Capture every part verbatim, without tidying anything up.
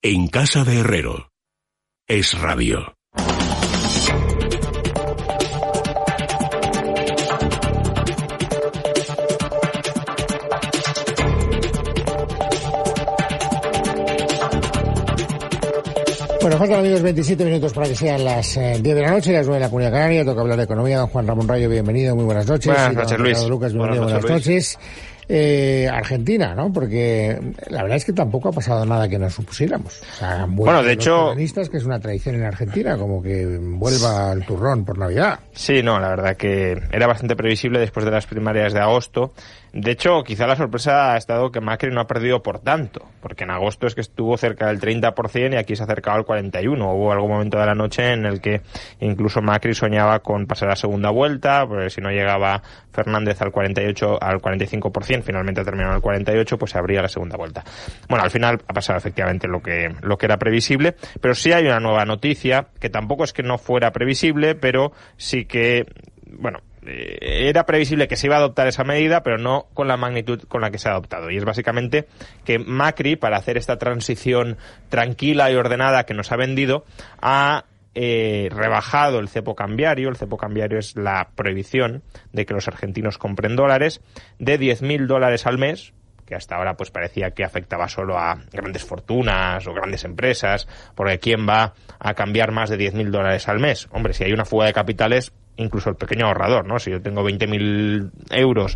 En casa de Herrero. Es Radio. Bueno, faltan, amigos, veintisiete minutos para que sean las eh, diez de la noche, las nueve de la Comunidad Canaria. Toca hablar de economía. Don Juan Ramón Rayo, bienvenido, muy buenas noches. Buenas noches, Luis. Lucas, bienvenido, buenas, buenas noches. Eh, Argentina, ¿no? Porque la verdad es que tampoco ha pasado nada que nos supusiéramos. O sea, bueno, de hecho, que es una tradición en Argentina, como que vuelva el turrón por Navidad. Sí, no, la verdad que era bastante previsible después de las primarias de agosto. De hecho, quizá la sorpresa ha estado que Macri no ha perdido por tanto, porque en agosto es que estuvo cerca del treinta por ciento y aquí se ha acercado al cuarenta y uno por ciento. Hubo algún momento de la noche en el que incluso Macri soñaba con pasar a segunda vuelta, porque si no llegaba Fernández al cuarenta y ocho, al cuarenta y cinco por ciento, finalmente ha terminado al cuarenta y ocho por ciento, pues se abría la segunda vuelta. Bueno, al final ha pasado efectivamente lo que, lo que era previsible, pero sí hay una nueva noticia, que tampoco es que no fuera previsible, pero sí que, bueno, era previsible que se iba a adoptar esa medida, pero no con la magnitud con la que se ha adoptado. Y es básicamente que Macri, para hacer esta transición tranquila y ordenada que nos ha vendido, ha eh, rebajado el cepo cambiario. El cepo cambiario es la prohibición de que los argentinos compren dólares de diez mil dólares al mes, que hasta ahora pues parecía que afectaba solo a grandes fortunas o grandes empresas, porque ¿quién va a cambiar más de diez mil dólares al mes? Hombre, si hay una fuga de capitales, incluso el pequeño ahorrador, ¿no? Si yo tengo veinte mil euros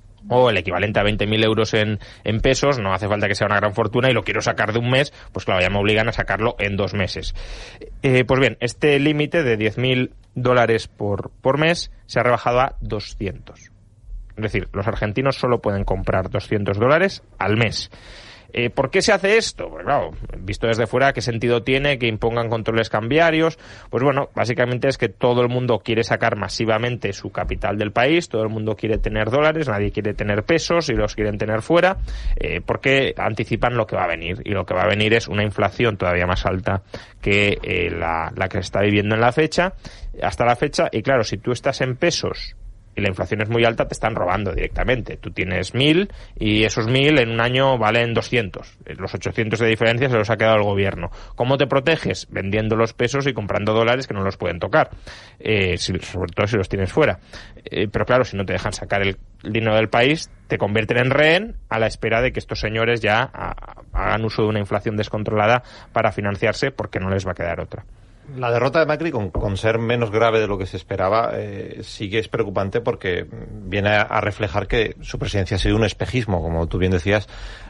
o el equivalente a veinte mil euros en, en pesos, no hace falta que sea una gran fortuna y lo quiero sacar de un mes, pues claro, ya me obligan a sacarlo en dos meses. Eh, pues bien, este límite de diez mil dólares por, por mes se ha rebajado a doscientos. Es decir, los argentinos solo pueden comprar doscientos dólares al mes. Eh, ¿Por qué se hace esto? Pues claro, visto desde fuera, ¿qué sentido tiene que impongan controles cambiarios? Pues bueno, básicamente es que todo el mundo quiere sacar masivamente su capital del país, todo el mundo quiere tener dólares, nadie quiere tener pesos y los quieren tener fuera, eh, porque anticipan lo que va a venir. Y lo que va a venir es una inflación todavía más alta que eh, la, la que se está viviendo en la fecha, hasta la fecha. Y claro, si tú estás en pesos y la inflación es muy alta, te están robando directamente. Tú tienes mil y esos mil en un año valen doscientos. Los ochocientos de diferencia se los ha quedado el gobierno. ¿Cómo te proteges? Vendiendo los pesos y comprando dólares que no los pueden tocar, eh, si, sobre todo si los tienes fuera. Eh, pero claro, si no te dejan sacar el dinero del país, te convierten en rehén a la espera de que estos señores ya a, hagan uso de una inflación descontrolada para financiarse, porque no les va a quedar otra. La derrota de Macri, con, con ser menos grave de lo que se esperaba, eh, sí que es preocupante porque viene a, a reflejar que su presidencia ha sido un espejismo. Como tú bien decías,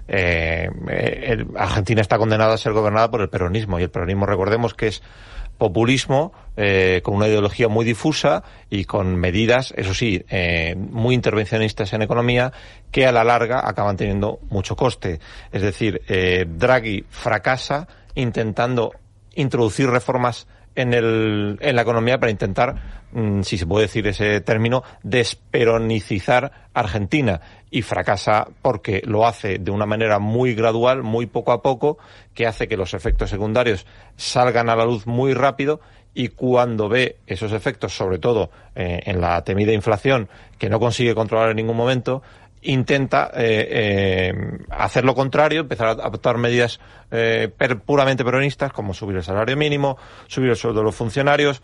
eh, el, Argentina está condenada a ser gobernada por el peronismo, y el peronismo, recordemos que es populismo, eh, con una ideología muy difusa y con medidas, eso sí, eh, muy intervencionistas en economía, que a la larga acaban teniendo mucho coste. Es decir, eh, Draghi fracasa intentando introducir reformas en el en la economía para intentar, mmm, si se puede decir ese término, desperonicizar Argentina, y fracasa porque lo hace de una manera muy gradual, muy poco a poco, que hace que los efectos secundarios salgan a la luz muy rápido, y cuando ve esos efectos, sobre todo eh, en la temida inflación, que no consigue controlar en ningún momento, intenta eh, eh, hacer lo contrario, empezar a adoptar medidas eh, per, puramente peronistas, como subir el salario mínimo, subir el sueldo de los funcionarios,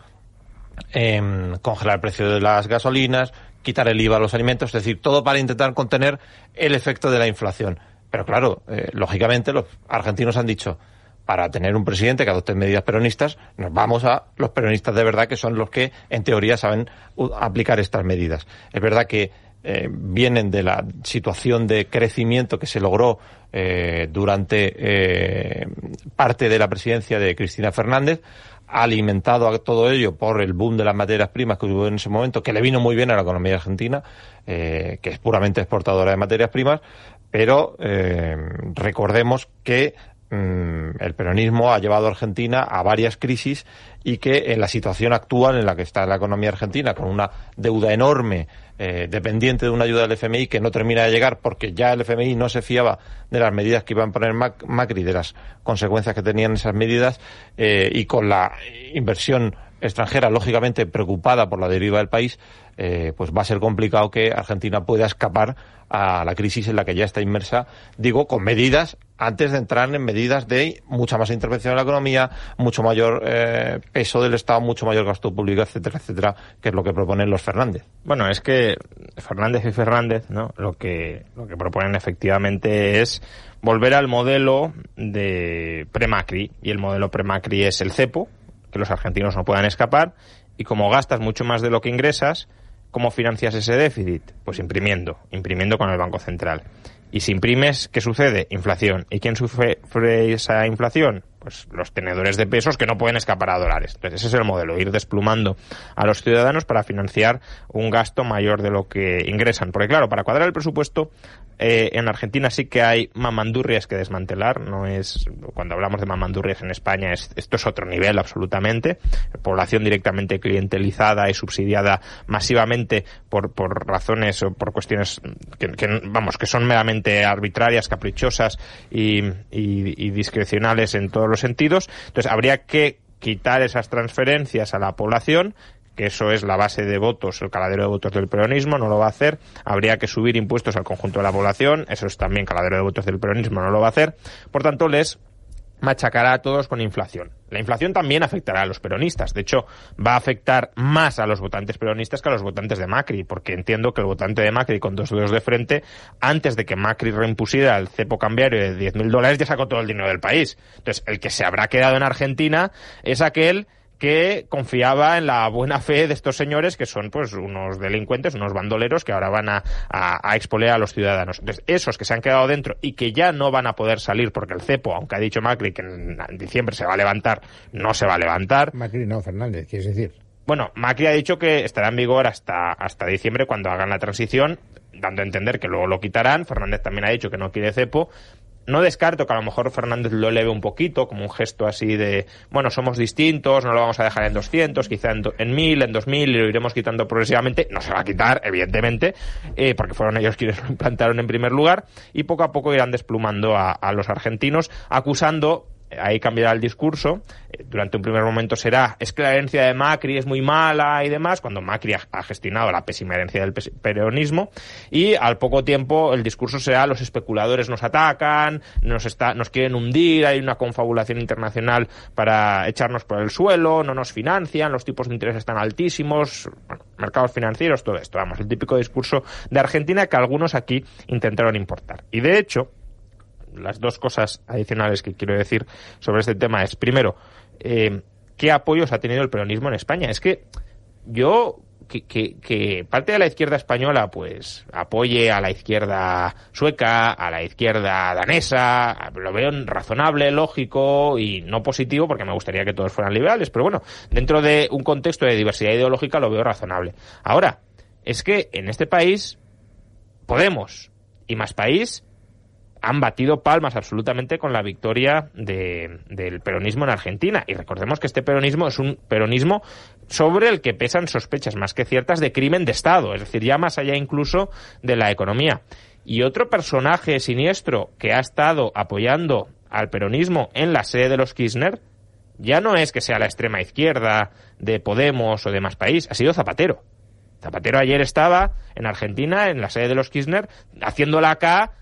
eh, congelar el precio de las gasolinas, quitar el I V A a los alimentos, es decir, todo para intentar contener el efecto de la inflación. Pero claro, eh, lógicamente los argentinos han dicho, para tener un presidente que adopte medidas peronistas, nos vamos a los peronistas de verdad, que son los que en teoría saben aplicar estas medidas. Es verdad que Eh, vienen de la situación de crecimiento que se logró eh, durante eh, parte de la presidencia de Cristina Fernández, alimentado a todo ello por el boom de las materias primas que hubo en ese momento, que le vino muy bien a la economía argentina, eh, que es puramente exportadora de materias primas, pero eh, recordemos que el peronismo ha llevado a Argentina a varias crisis, y que en la situación actual en la que está la economía argentina, con una deuda enorme, eh, dependiente de una ayuda del F M I que no termina de llegar, porque ya el F M I no se fiaba de las medidas que iban a poner Macri, de las consecuencias que tenían esas medidas, eh, y con la inversión extranjera, lógicamente preocupada por la deriva del país, eh, pues va a ser complicado que Argentina pueda escapar a la crisis en la que ya está inmersa, digo, con medidas, antes de entrar en medidas de mucha más intervención en la economía, mucho mayor eh, peso del Estado, mucho mayor gasto público, etcétera, etcétera, que es lo que proponen los Fernández. Bueno, es que Fernández y Fernández, ¿no? Lo que, lo que proponen efectivamente es volver al modelo de pre-Macri, y el modelo pre-Macri es el cepo, que los argentinos no puedan escapar, y como gastas mucho más de lo que ingresas, ¿cómo financias ese déficit? Pues imprimiendo, imprimiendo con el Banco Central. Y si imprimes, ¿qué sucede? Inflación. ¿Y quién sufre esa inflación? Pues los tenedores de pesos que no pueden escapar a dólares. Entonces ese es el modelo, ir desplumando a los ciudadanos para financiar un gasto mayor de lo que ingresan. Porque claro, para cuadrar el presupuesto, eh, en Argentina sí que hay mamandurrias que desmantelar. No es, cuando hablamos de mamandurrias en España, es, esto es otro nivel absolutamente. Población directamente clientelizada y subsidiada masivamente por, por razones o por cuestiones que, que, vamos, que son meramente arbitrarias, caprichosas y, y, y discrecionales en todos los sentidos. Entonces habría que quitar esas transferencias a la población, que eso es la base de votos, el caladero de votos del peronismo, no lo va a hacer. Habría que subir impuestos al conjunto de la población, eso es también caladero de votos del peronismo, no lo va a hacer. Por tanto, les machacará a todos con inflación. La inflación también afectará a los peronistas. De hecho, va a afectar más a los votantes peronistas que a los votantes de Macri, porque entiendo que el votante de Macri con dos dedos de frente, antes de que Macri reimpusiera el cepo cambiario de diez mil dólares, ya sacó todo el dinero del país. Entonces, el que se habrá quedado en Argentina es aquel que confiaba en la buena fe de estos señores, que son pues unos delincuentes, unos bandoleros que ahora van a, a, a exponer a los ciudadanos. Entonces, esos que se han quedado dentro y que ya no van a poder salir porque el cepo, aunque ha dicho Macri que en diciembre se va a levantar, no se va a levantar. Macri no, Fernández, ¿quieres decir? Bueno, Macri ha dicho que estará en vigor hasta, hasta diciembre cuando hagan la transición, dando a entender que luego lo quitarán. Fernández también ha dicho que no quiere cepo. No descarto que a lo mejor Fernández lo eleve un poquito, como un gesto así de, bueno, somos distintos, no lo vamos a dejar en doscientos, quizá en, do, en mil, en dos mil, y lo iremos quitando progresivamente. No se va a quitar, evidentemente, eh, porque fueron ellos quienes lo implantaron en primer lugar, y poco a poco irán desplumando a, a los argentinos, acusando. Ahí cambiará el discurso. Durante un primer momento será, es que la herencia de Macri es muy mala y demás, cuando Macri ha, ha gestionado la pésima herencia del peronismo, y al poco tiempo el discurso será, los especuladores nos atacan, nos está, nos quieren hundir, hay una confabulación internacional para echarnos por el suelo, no nos financian, los tipos de interés están altísimos, bueno, mercados financieros, todo esto, vamos, el típico discurso de Argentina que algunos aquí intentaron importar. Y de hecho, las dos cosas adicionales que quiero decir sobre este tema es, primero, eh, ¿qué apoyos ha tenido el peronismo en España? Es que yo, que, que, que parte de la izquierda española pues apoye a la izquierda sueca, a la izquierda danesa, lo veo razonable, lógico y no positivo, porque me gustaría que todos fueran liberales, pero bueno, dentro de un contexto de diversidad ideológica lo veo razonable. Ahora, es que en este país, Podemos y Más País han batido palmas absolutamente con la victoria de, del peronismo en Argentina. Y recordemos que este peronismo es un peronismo sobre el que pesan sospechas más que ciertas de crimen de Estado, es decir, ya más allá incluso de la economía. Y otro personaje siniestro que ha estado apoyando al peronismo en la sede de los Kirchner, ya no es que sea la extrema izquierda de Podemos o de Más País, ha sido Zapatero. Zapatero ayer estaba en Argentina, en la sede de los Kirchner, haciendo la K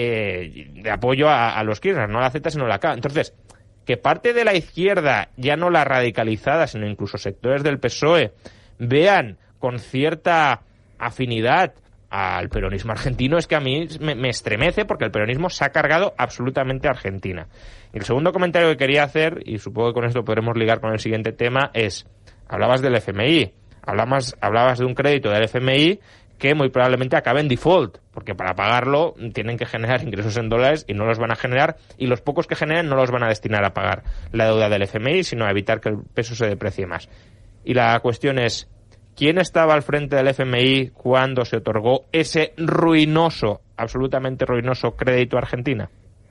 de, de apoyo a, a los Kirchner, no la Z sino la K. Entonces, que parte de la izquierda, ya no la radicalizada, sino incluso sectores del P S O E, vean con cierta afinidad al peronismo argentino, es que a mí me, me estremece, porque el peronismo se ha cargado absolutamente a Argentina. Y el segundo comentario que quería hacer, y supongo que con esto podremos ligar con el siguiente tema, es, hablabas del F M I, hablabas, hablabas de un crédito del F M I que muy probablemente acabe en default, porque para pagarlo tienen que generar ingresos en dólares y no los van a generar, y los pocos que generen no los van a destinar a pagar la deuda del F M I, sino a evitar que el peso se deprecie más. Y la cuestión es, ¿quién estaba al frente del F M I cuando se otorgó ese ruinoso, absolutamente ruinoso crédito a Argentina?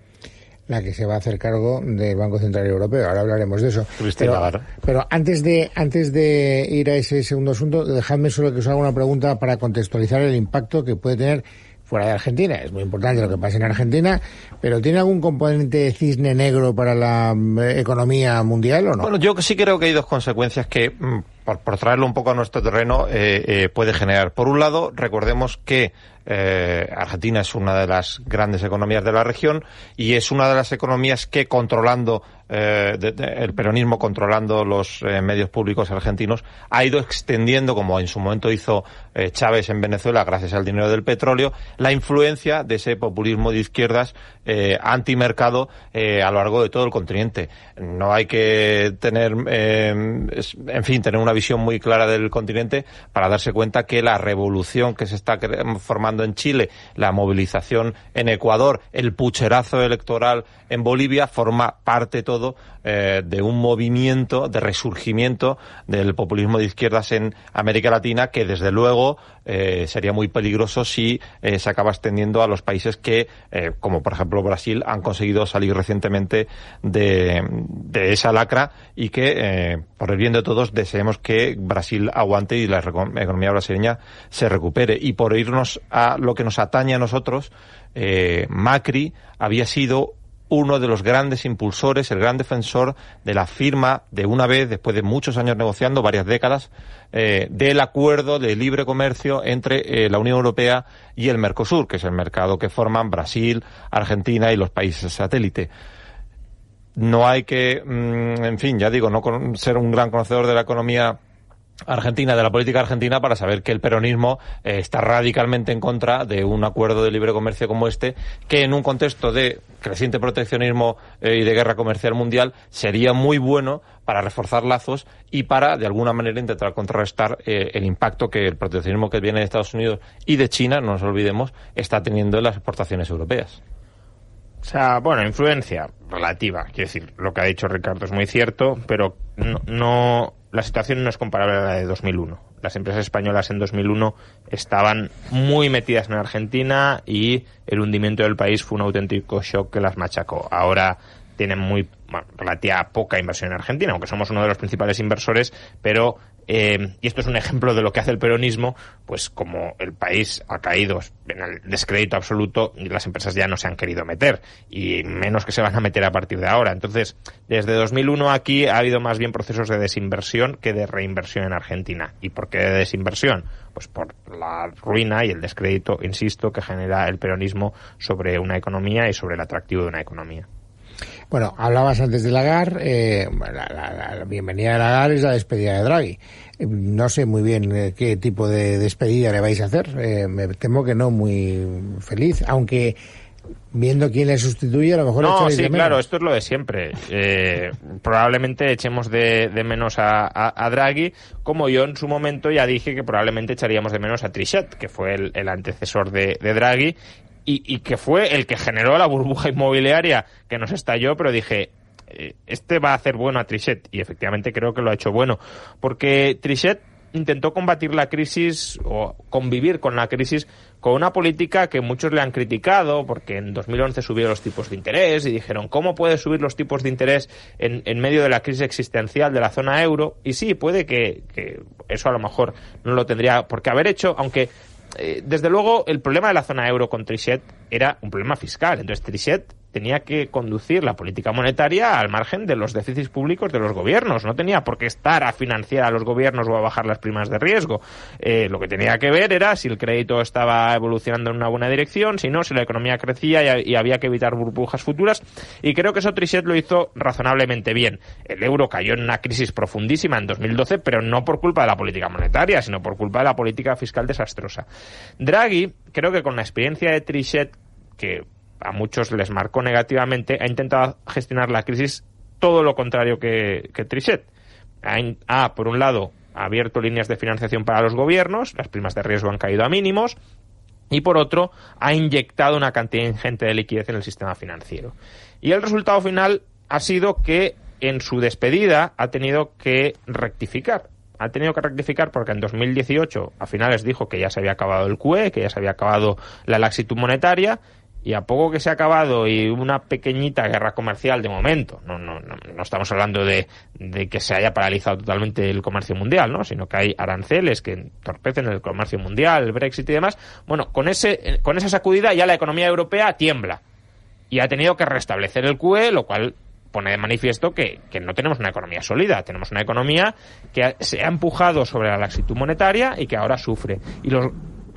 La que se va a hacer cargo del Banco Central Europeo. Ahora hablaremos de eso. Pero, pero antes de antes de ir a ese segundo asunto, dejadme solo que os haga una pregunta para contextualizar el impacto que puede tener fuera de Argentina. Es muy importante lo que pasa en Argentina, pero ¿tiene algún componente de cisne negro para la eh, economía mundial o no? Bueno, yo sí creo que hay dos consecuencias que, por, por traerlo un poco a nuestro terreno, eh, eh, puede generar. Por un lado, recordemos que Eh, Argentina es una de las grandes economías de la región y es una de las economías que, controlando eh, de, de, el peronismo, controlando los eh, medios públicos argentinos, ha ido extendiendo, como en su momento hizo eh, Chávez en Venezuela gracias al dinero del petróleo, la influencia de ese populismo de izquierdas eh, antimercado eh, a lo largo de todo el continente. No hay que tener, eh, en fin, tener una visión muy clara del continente para darse cuenta que la revolución que se está formando en Chile, la movilización en Ecuador, el pucherazo electoral en Bolivia, forma parte todo eh, de un movimiento de resurgimiento del populismo de izquierdas en América Latina que, desde luego, eh, sería muy peligroso si eh, se acaba extendiendo a los países que, eh, como por ejemplo Brasil, han conseguido salir recientemente de, de esa lacra y que, eh, por el bien de todos, deseemos que Brasil aguante y la economía brasileña se recupere. Y por irnos a lo que nos atañe a nosotros, eh, Macri había sido uno de los grandes impulsores, el gran defensor de la firma de una vez, después de muchos años negociando, varias décadas, eh, del acuerdo de libre comercio entre eh, la Unión Europea y el Mercosur, que es el mercado que forman Brasil, Argentina y los países satélite. No hay que, mmm, en fin, ya digo, no con, ser un gran conocedor de la economía argentina, de la política argentina, para saber que el peronismo eh, está radicalmente en contra de un acuerdo de libre comercio como este, que en un contexto de creciente proteccionismo eh, y de guerra comercial mundial sería muy bueno para reforzar lazos y para, de alguna manera, intentar contrarrestar eh, el impacto que el proteccionismo que viene de Estados Unidos y de China, no nos olvidemos, está teniendo en las exportaciones europeas. O sea, bueno, influencia relativa. Quiero decir, lo que ha dicho Ricardo es muy cierto, pero no, no la situación no es comparable a la de dos mil uno. Las empresas españolas en dos mil uno estaban muy metidas en Argentina y el hundimiento del país fue un auténtico shock que las machacó. Ahora tienen muy, bueno, relativa poca inversión en Argentina, aunque somos uno de los principales inversores, pero Eh, y esto es un ejemplo de lo que hace el peronismo, pues como el país ha caído en el descrédito absoluto, las empresas ya no se han querido meter, y menos que se van a meter a partir de ahora. Entonces, desde dos mil uno aquí ha habido más bien procesos de desinversión que de reinversión en Argentina. ¿Y por qué de desinversión? Pues por la ruina y el descrédito, insisto, que genera el peronismo sobre una economía y sobre el atractivo de una economía. Bueno, hablabas antes de Lagarde, eh, la, la, la bienvenida de Lagarde es la despedida de Draghi. Eh, no sé muy bien eh, qué tipo de despedida le vais a hacer, eh, me temo que no muy feliz, aunque viendo quién le sustituye, a lo mejor... No, sí, claro, esto es lo de siempre. Eh, probablemente echemos de, de menos a, a, a Draghi, como yo en su momento ya dije que probablemente echaríamos de menos a Trichet, que fue el, el antecesor de, de Draghi, y, y que fue el que generó la burbuja inmobiliaria que nos estalló, pero dije, eh, este va a hacer bueno a Trichet, y efectivamente creo que lo ha hecho bueno, porque Trichet intentó combatir la crisis o convivir con la crisis con una política que muchos le han criticado, porque en dos mil once subió los tipos de interés y dijeron, ¿cómo puede subir los tipos de interés en, en medio de la crisis existencial de la zona euro? Y sí, puede que, que eso a lo mejor no lo tendría por qué haber hecho, aunque eh, desde luego el problema de la zona euro con Trichet era un problema fiscal. Entonces Trichet tenía que conducir la política monetaria al margen de los déficits públicos de los gobiernos. No tenía por qué estar a financiar a los gobiernos o a bajar las primas de riesgo. Eh, lo que tenía que ver era si el crédito estaba evolucionando en una buena dirección, si no, si la economía crecía y, y había que evitar burbujas futuras. Y creo que eso Trichet lo hizo razonablemente bien. El euro cayó en una crisis profundísima en dos mil doce, pero no por culpa de la política monetaria, sino por culpa de la política fiscal desastrosa. Draghi, creo que con la experiencia de Trichet, que a muchos les marcó negativamente, ha intentado gestionar la crisis todo lo contrario que, que Trichet. Ha, ha, por un lado, abierto líneas de financiación para los gobiernos, las primas de riesgo han caído a mínimos, y por otro, ha inyectado una cantidad ingente de liquidez en el sistema financiero. Y el resultado final ha sido que en su despedida ha tenido que rectificar. Ha tenido que rectificar porque en dos mil dieciocho, a finales, dijo que ya se había acabado el Q E, que ya se había acabado la laxitud monetaria, y a poco que se ha acabado y una pequeñita guerra comercial de momento, no no no, no estamos hablando de, de que se haya paralizado totalmente el comercio mundial, ¿no? Sino que hay aranceles que entorpecen el comercio mundial, el Brexit y demás. Bueno, con ese con esa sacudida ya la economía europea tiembla y ha tenido que restablecer el Q E, lo cual pone de manifiesto que, que no tenemos una economía sólida, tenemos una economía que ha, se ha empujado sobre la laxitud monetaria y que ahora sufre. Y los,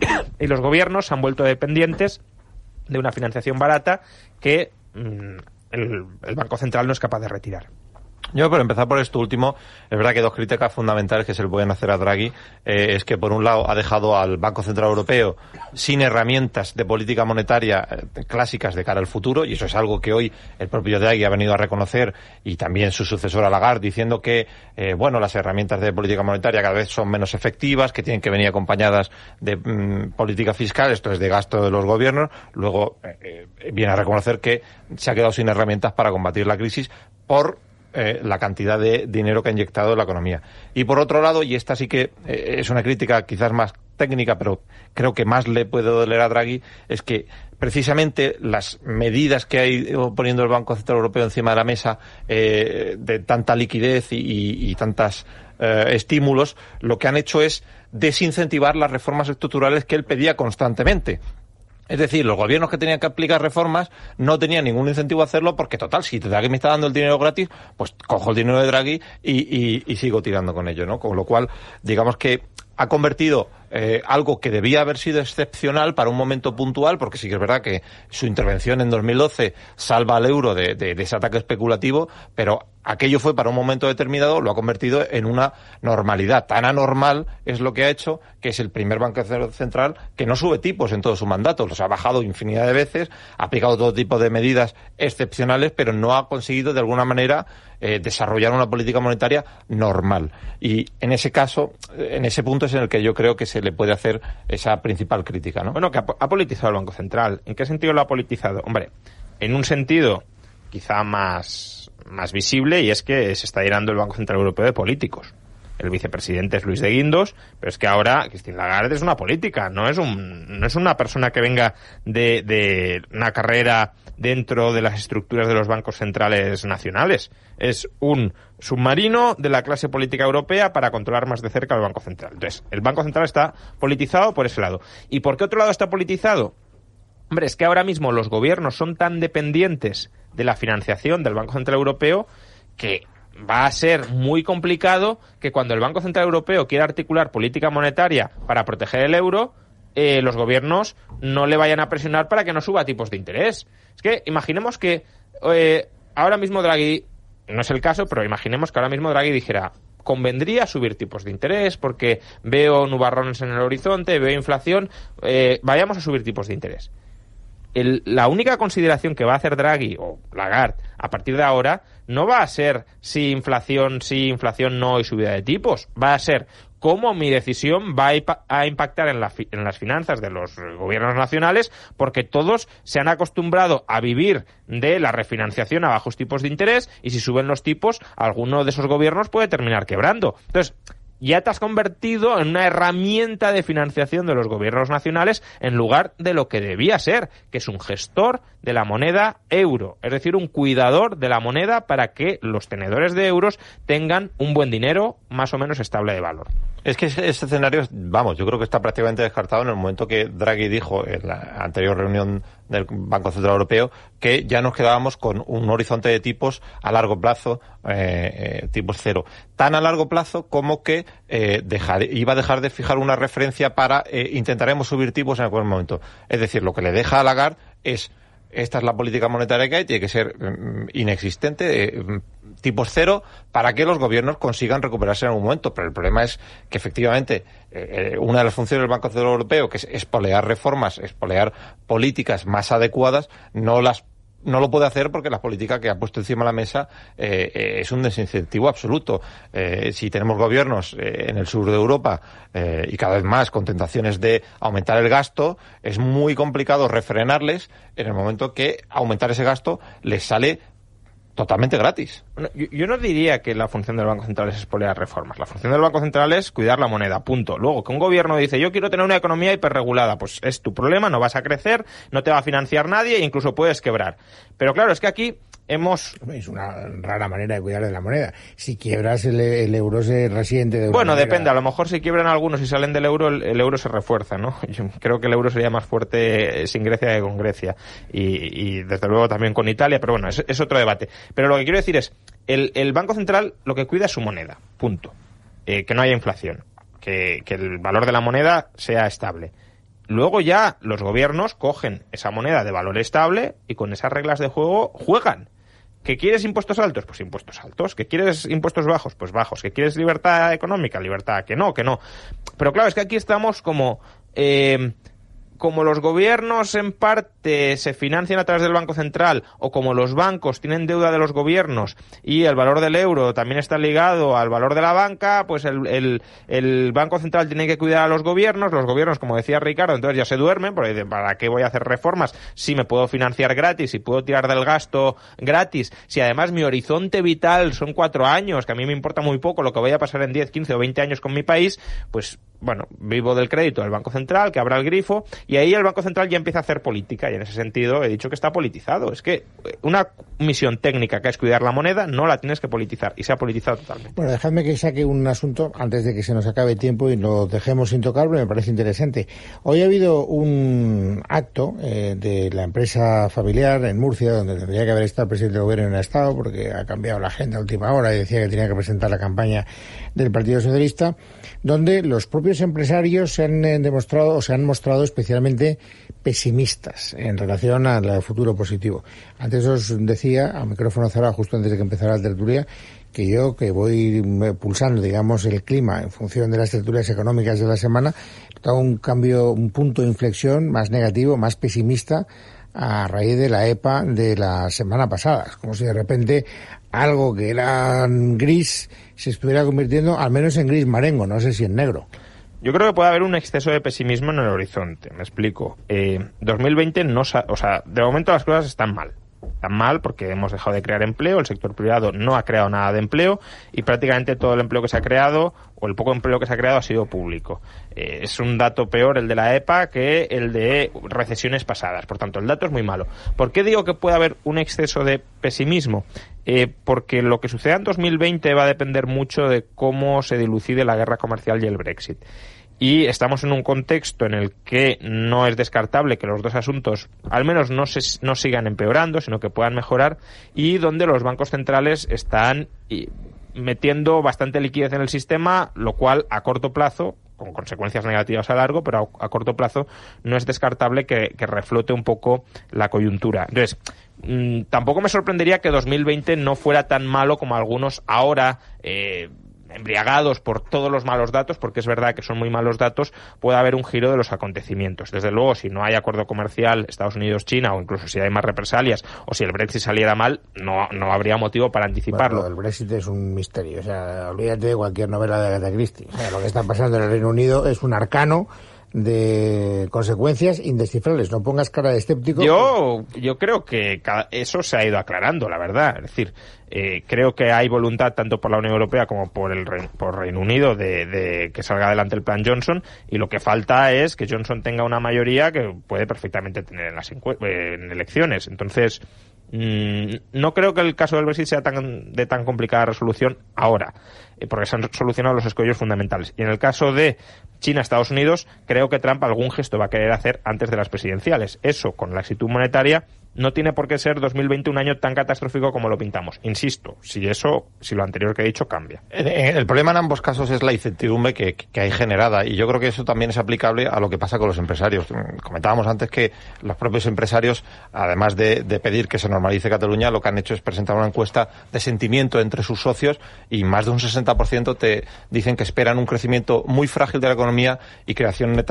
y los gobiernos se han vuelto dependientes de una financiación barata que mmm, el, el Banco Central no es capaz de retirar. Yo, por empezar por esto último, es verdad que dos críticas fundamentales que se le pueden hacer a Draghi eh, es que, por un lado, ha dejado al Banco Central Europeo sin herramientas de política monetaria eh, clásicas de cara al futuro, y eso es algo que hoy el propio Draghi ha venido a reconocer, y también su sucesora Lagarde, diciendo que, eh, bueno, las herramientas de política monetaria cada vez son menos efectivas, que tienen que venir acompañadas de mmm, política fiscal, esto es de gasto de los gobiernos. Luego eh, eh, viene a reconocer que se ha quedado sin herramientas para combatir la crisis por Eh, la cantidad de dinero que ha inyectado en la economía. Y por otro lado, y esta sí que eh, es una crítica quizás más técnica, pero creo que más le puede doler a Draghi, es que precisamente las medidas que ha ido poniendo el Banco Central Europeo encima de la mesa, eh, de tanta liquidez y, y, y tantos eh, estímulos, lo que han hecho es desincentivar las reformas estructurales que él pedía constantemente. Es decir, los gobiernos que tenían que aplicar reformas no tenían ningún incentivo a hacerlo porque, total, si Draghi me está dando el dinero gratis, pues cojo el dinero de Draghi y, y, y sigo tirando con ello, ¿no? Con lo cual, digamos que ha convertido eh, algo que debía haber sido excepcional para un momento puntual, porque sí que es verdad que su intervención en dos mil doce salva al euro de, de, de ese ataque especulativo, pero aquello fue para un momento determinado, lo ha convertido en una normalidad. Tan anormal es lo que ha hecho que es el primer banco central que no sube tipos en todo su mandato. Los ha bajado infinidad de veces, ha aplicado todo tipo de medidas excepcionales, pero no ha conseguido de alguna manera eh, desarrollar una política monetaria normal. Y en ese caso, en ese punto es en el que yo creo que se le puede hacer esa principal crítica, ¿no? Bueno, que ha, ha politizado el Banco Central. ¿En qué sentido lo ha politizado? Hombre, en un sentido quizá más, más visible, y es que se está llenando el Banco Central Europeo de políticos. El vicepresidente es Luis de Guindos, pero es que ahora Christine Lagarde es una política, no es un no es una persona que venga de, de una carrera dentro de las estructuras de los bancos centrales nacionales. Es un submarino de la clase política europea para controlar más de cerca el Banco Central. Entonces, el Banco Central está politizado por ese lado. ¿Y por qué otro lado está politizado? Hombre, es que ahora mismo los gobiernos son tan dependientes de la financiación del Banco Central Europeo que va a ser muy complicado que cuando el Banco Central Europeo quiera articular política monetaria para proteger el euro, eh, los gobiernos no le vayan a presionar para que no suba tipos de interés. Es que imaginemos que eh, ahora mismo Draghi, no es el caso, pero imaginemos que ahora mismo Draghi dijera: convendría subir tipos de interés porque veo nubarrones en el horizonte, veo inflación, eh, vayamos a subir tipos de interés. El, la única consideración que va a hacer Draghi o Lagarde a partir de ahora no va a ser si inflación, si inflación no y subida de tipos. Va a ser cómo mi decisión va a impactar en, la, en las finanzas de los gobiernos nacionales, porque todos se han acostumbrado a vivir de la refinanciación a bajos tipos de interés, y si suben los tipos, alguno de esos gobiernos puede terminar quebrando. Entonces, ya te has convertido en una herramienta de financiación de los gobiernos nacionales en lugar de lo que debía ser, que es un gestor de la moneda euro, es decir, un cuidador de la moneda para que los tenedores de euros tengan un buen dinero más o menos estable de valor. Es que ese escenario, vamos, yo creo que está prácticamente descartado en el momento que Draghi dijo en la anterior reunión del Banco Central Europeo que ya nos quedábamos con un horizonte de tipos a largo plazo, eh, eh, tipos cero. Tan a largo plazo como que eh, dejar, iba a dejar de fijar una referencia para eh, intentaremos subir tipos en algún momento. Es decir, lo que le deja a Lagarde es: esta es la política monetaria que hay, tiene que ser um, inexistente, eh, tipos cero, para que los gobiernos consigan recuperarse en algún momento. Pero el problema es que, efectivamente, eh, una de las funciones del Banco Central Europeo, que es espolear reformas, espolear políticas más adecuadas, no las no lo puede hacer porque la política que ha puesto encima de la mesa eh, eh, es un desincentivo absoluto. Eh, si tenemos gobiernos eh, en el sur de Europa eh, y cada vez más con tentaciones de aumentar el gasto, es muy complicado refrenarles en el momento que aumentar ese gasto les sale totalmente gratis. Bueno, yo, yo no diría que la función del Banco Central es expoliar reformas. La función del Banco Central es cuidar la moneda, punto. Luego, que un gobierno dice, yo quiero tener una economía hiperregulada, pues es tu problema, no vas a crecer, no te va a financiar nadie e incluso puedes quebrar. Pero claro, es que aquí hemos... Es una rara manera de cuidar de la moneda. Si quiebras, el, el euro se resiente de una Bueno, manera... depende. A lo mejor si quiebran algunos y salen del euro, el, el euro se refuerza, ¿no? Yo creo que el euro sería más fuerte sin Grecia que con Grecia. Y, y desde luego también con Italia, pero bueno, es, es otro debate. Pero lo que quiero decir es, el, el Banco Central lo que cuida es su moneda, punto. Eh, que no haya inflación. Que, que el valor de la moneda sea estable. Luego ya los gobiernos cogen esa moneda de valor estable y con esas reglas de juego juegan. ¿Que quieres impuestos altos? Pues impuestos altos. ¿Que quieres impuestos bajos? Pues bajos. ¿Que quieres libertad económica? Libertad. Que no, que no. Pero claro, es que aquí estamos como... Eh, como los gobiernos en parte se financian a través del Banco Central o como los bancos tienen deuda de los gobiernos y el valor del euro también está ligado al valor de la banca, pues el, el, el Banco Central tiene que cuidar a los gobiernos, los gobiernos, como decía Ricardo, entonces ya se duermen, porque dicen, ¿para qué voy a hacer reformas si me puedo financiar gratis, si puedo tirar del gasto gratis, si además mi horizonte vital son cuatro años, que a mí me importa muy poco lo que vaya a pasar en diez, quince o veinte años con mi país, pues bueno, vivo del crédito del Banco Central, que abra el grifo, y ahí el Banco Central ya empieza a hacer política, y en ese sentido he dicho que está politizado. Es que una misión técnica que es cuidar la moneda, no la tienes que politizar, y se ha politizado totalmente. Bueno, dejadme que saque un asunto antes de que se nos acabe el tiempo y lo dejemos sin tocar, porque me parece interesante. Hoy ha habido un acto eh, de la empresa familiar en Murcia, donde tendría que haber estado el presidente del gobierno en el Estado, porque ha cambiado la agenda a última hora y decía que tenía que presentar la campaña del Partido Socialista, donde los propios empresarios se han eh, demostrado o se han mostrado especialmente pesimistas en relación al futuro positivo. Antes os decía, a micrófono cerrado, justo antes de que empezara la tertulia, que yo, que voy pulsando, digamos, el clima en función de las tertulias económicas de la semana, he un cambio, un punto de inflexión más negativo, más pesimista, a raíz de la E P A de la semana pasada. Es como si de repente algo que era gris se estuviera convirtiendo al menos en gris marengo, no sé si en negro. Yo creo que puede haber un exceso de pesimismo en el horizonte. Me explico. Eh, dos mil veinte no, sa- o sea, de momento las cosas están mal. Están mal porque hemos dejado de crear empleo, el sector privado no ha creado nada de empleo y prácticamente todo el empleo que se ha creado, o el poco empleo que se ha creado, ha sido público. Eh, es un dato peor el de la E P A que el de recesiones pasadas. Por tanto, el dato es muy malo. ¿Por qué digo que puede haber un exceso de pesimismo? Eh, porque lo que suceda en dos mil veinte va a depender mucho de cómo se dilucide la guerra comercial y el Brexit. Y estamos en un contexto en el que no es descartable que los dos asuntos al menos no se no sigan empeorando, sino que puedan mejorar, y donde los bancos centrales están metiendo bastante liquidez en el sistema, lo cual a corto plazo, con consecuencias negativas a largo, pero a, a corto plazo no es descartable que, que reflote un poco la coyuntura. Entonces, mmm, tampoco me sorprendería que dos mil veinte no fuera tan malo como algunos ahora eh, embriagados por todos los malos datos, porque es verdad que son muy malos datos, puede haber un giro de los acontecimientos. Desde luego, si no hay acuerdo comercial Estados Unidos-China, o incluso si hay más represalias, o si el Brexit saliera mal, no, no habría motivo para anticiparlo. Bueno, el Brexit es un misterio, o sea, olvídate de cualquier novela de Agatha Christie. O sea, lo que está pasando en el Reino Unido es un arcano de consecuencias indescifrables. No pongas cara de escéptico. Yo, yo creo que eso se ha ido aclarando, la verdad. Es decir, eh, creo que hay voluntad tanto por la Unión Europea como por el por Reino Unido de, de que salga adelante el plan Johnson, y lo que falta es que Johnson tenga una mayoría que puede perfectamente tener en las encue- en elecciones. Entonces, mmm, no creo que el caso del Brexit sea tan de tan complicada resolución ahora, eh, porque se han solucionado los escollos fundamentales. Y en el caso de China-Estados Unidos, creo que Trump algún gesto va a querer hacer antes de las presidenciales. Eso, con la actitud monetaria, no tiene por qué ser dos mil veinte un año tan catastrófico como lo pintamos. Insisto, si eso, si lo anterior que he dicho cambia. El problema en ambos casos es la incertidumbre que, que hay generada, y yo creo que eso también es aplicable a lo que pasa con los empresarios. Comentábamos antes que los propios empresarios, además de, de pedir que se normalice Cataluña, lo que han hecho es presentar una encuesta de sentimiento entre sus socios, y más de un sesenta por ciento te dicen que esperan un crecimiento muy frágil de la economía y creación neta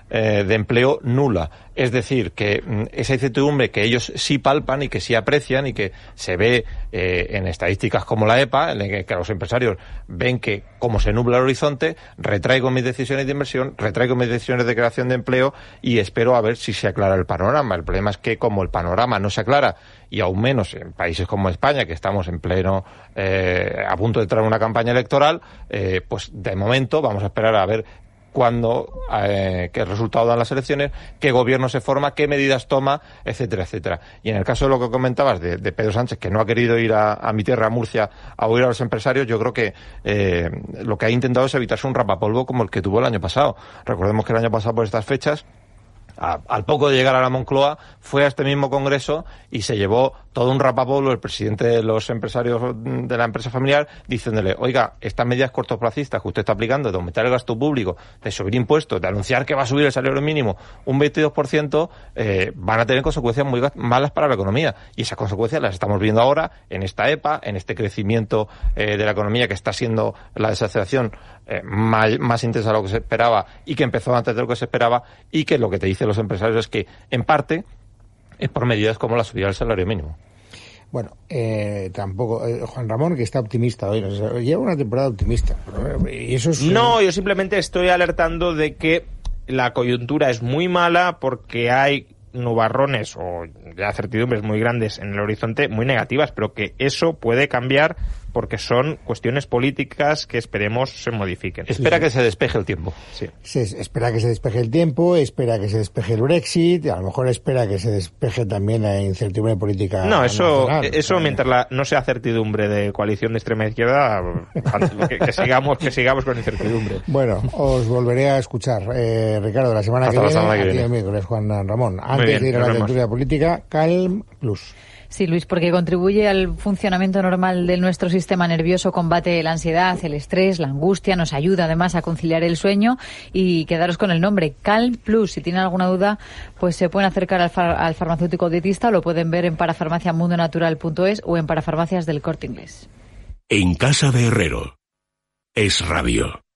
eh, de empleo nula. Es decir, que mm, esa incertidumbre que ellos sí palpan y que sí aprecian y que se ve eh, en estadísticas como la EPA, en la que, que los empresarios ven que como se nubla el horizonte, retraigo mis decisiones de inversión, retraigo mis decisiones de creación de empleo y espero a ver si se aclara el panorama. El problema es que como el panorama no se aclara, y aún menos en países como España, que estamos en pleno, eh, a punto de entrar en una campaña electoral, eh, pues de momento vamos a esperar a ver cuándo, eh, qué resultado dan las elecciones, qué gobierno se forma, qué medidas toma, etcétera, etcétera. Y en el caso de lo que comentabas de, de Pedro Sánchez, que no ha querido ir a, a mi tierra, a Murcia, a oír a los empresarios, yo creo que eh, lo que ha intentado es evitarse un rapapolvo como el que tuvo el año pasado. Recordemos que el año pasado, por estas fechas, A, al poco de llegar a la Moncloa, fue a este mismo congreso y se llevó todo un rapapolvo el presidente de los empresarios de la empresa familiar diciéndole, oiga, estas medidas cortoplacistas que usted está aplicando de aumentar el gasto público, de subir impuestos, de anunciar que va a subir el salario mínimo un veintidós por ciento, eh, van a tener consecuencias muy malas para la economía. Y esas consecuencias las estamos viendo ahora en esta EPA, en este crecimiento eh, de la economía que está siendo la desaceleración eh, más, más intensa de lo que se esperaba y que empezó antes de lo que se esperaba, y que lo que te dicen los empresarios es que, en parte, es por medidas como la subida del salario mínimo. Bueno, eh, tampoco, eh, Juan Ramón, que está optimista hoy, o sea, lleva una temporada optimista. Y eso es, no, yo simplemente estoy alertando de que la coyuntura es muy mala porque hay nubarrones o ya certidumbres muy grandes en el horizonte, muy negativas, pero que eso puede cambiar porque son cuestiones políticas que esperemos se modifiquen. Espera que se despeje el tiempo. Sí. Se espera que se despeje el tiempo, espera que se despeje el Brexit, a lo mejor espera que se despeje también la incertidumbre política. No, eso, nacional. eso mientras la, no sea certidumbre de coalición de extrema izquierda, que, que sigamos, que sigamos con incertidumbre. Bueno, os volveré a escuchar, eh, Ricardo, la semana Hasta que la viene, semana que aquí viene. el miércoles, Juan Ramón. Antes bien, de ir a la nos vemos. tertulia política, Calm Plus. Sí, Luis, porque contribuye al funcionamiento normal de nuestro sistema nervioso, combate la ansiedad, el estrés, la angustia, nos ayuda además a conciliar el sueño. Y quedaros con el nombre, Calm Plus. Si tienen alguna duda, pues se pueden acercar al, far- al farmacéutico dietista, o lo pueden ver en parafarmaciamundonatural punto es o en parafarmacias del Corte Inglés. En casa de Herrero. Es Radio.